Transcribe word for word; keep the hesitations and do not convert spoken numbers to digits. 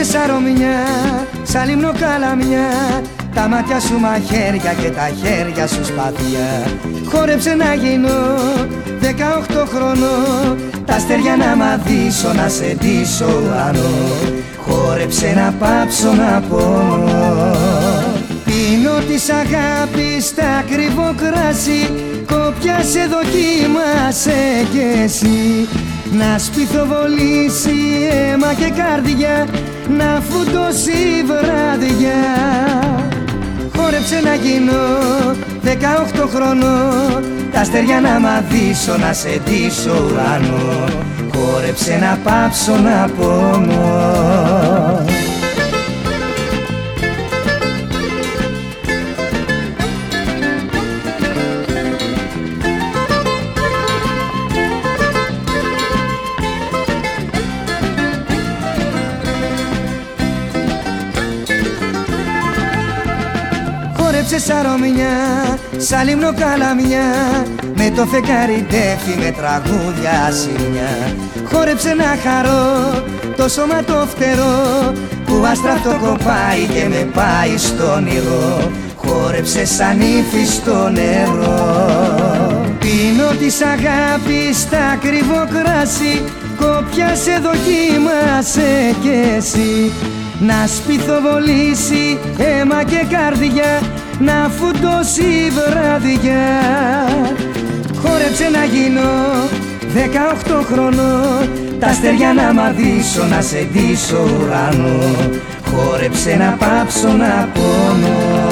Χόρεψε σαρομιά, σαν λίμνο καλαμιά, τα μάτια σου μαχαίρια και τα χέρια σου σπαθιά. Χόρεψε να γίνω δεκαοκτώ χρονών, τα αστέρια να μαδίσω, να σε ντύσω ουρανό. Χόρεψε να πάψω να πονώ. Πίνω της αγάπης τα ακριβό κράσι, κόπια σε δοκίμασε κι εσύ. Να σπιθοβολήσει αίμα και καρδιά, να φουντώσει βράδια. Χόρεψε να γίνω δεκαοκτώ χρονών, τα αστέρια να μαδίσω, να σε ντύσω ουρανό. Χόρεψε να πάψω να πονώ. Χόρεψε σαρομιά, σαν λίμνο καλαμιά, με το φεγγάρι ντέφι, με τραγούδια ασημιά. Χόρεψε να χαρώ το σώμα το φτερό, που άστραφτο κοπάει και με πάει στο όνειρο. Χόρεψε σαν ύφη στο νερό. Πίνω της αγάπης τα ακριβό κράσι, κόπια σε δοκίμασε κι εσύ. Να σπιθοβολήσει αίμα και καρδιά, να φουντώσει βράδια. Χόρεψε να γίνω δεκαοκτώ χρονών, τα αστέρια να μαδίσω, να σε ντύσω ουρανό. Χόρεψε να πάψω να πονώ.